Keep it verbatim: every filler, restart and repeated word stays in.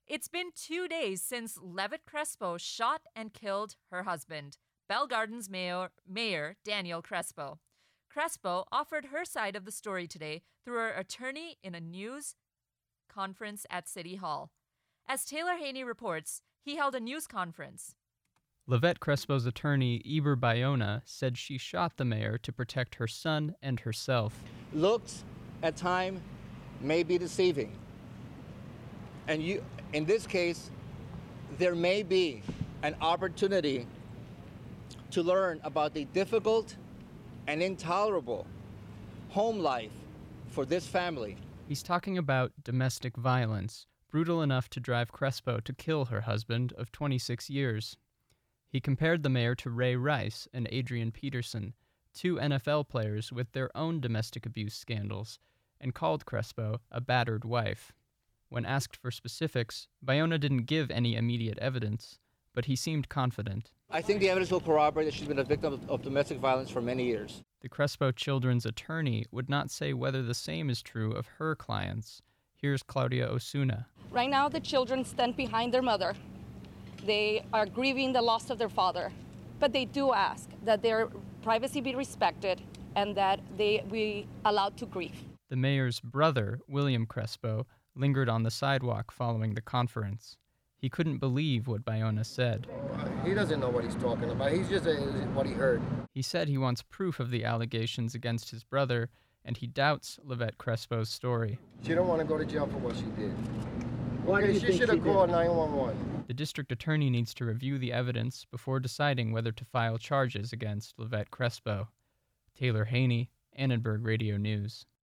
It's been two days since Levitt Crespo shot and killed her husband, Bell Gardens Mayor, Mayor Daniel Crespo. Crespo offered her side of the story today through her attorney in a news conference at City Hall. As Taylor Haney reports, he held a news conference. Levitt Crespo's attorney, Eber Bayona, said she shot the mayor to protect her son and herself. Looks at time may be deceiving. And you, in this case, there may be an opportunity to learn about the difficult and intolerable home life for this family. He's talking about domestic violence, brutal enough to drive Crespo to kill her husband of twenty-six years. He compared the mayor to Ray Rice and Adrian Peterson, two N F L players with their own domestic abuse scandals, and called Crespo a battered wife. When asked for specifics, Bayona didn't give any immediate evidence, but he seemed confident. I think the evidence will corroborate that she's been a victim of, of domestic violence for many years. The Crespo children's attorney would not say whether the same is true of her clients. Here's Claudia Osuna. Right now, the children stand behind their mother. They are grieving the loss of their father, but they do ask that their privacy be respected and that they be allowed to grieve. The mayor's brother, William Crespo, lingered on the sidewalk following the conference. He couldn't believe what Bayona said. He doesn't know what he's talking about. He's just uh, what he heard. He said he wants proof of the allegations against his brother, and he doubts Levitt Crespo's story. She don't want to go to jail for what she did. Why do you she think should she have called did? nine one one. The district attorney needs to review the evidence before deciding whether to file charges against Levitt Crespo. Taylor Haney, Annenberg Radio News.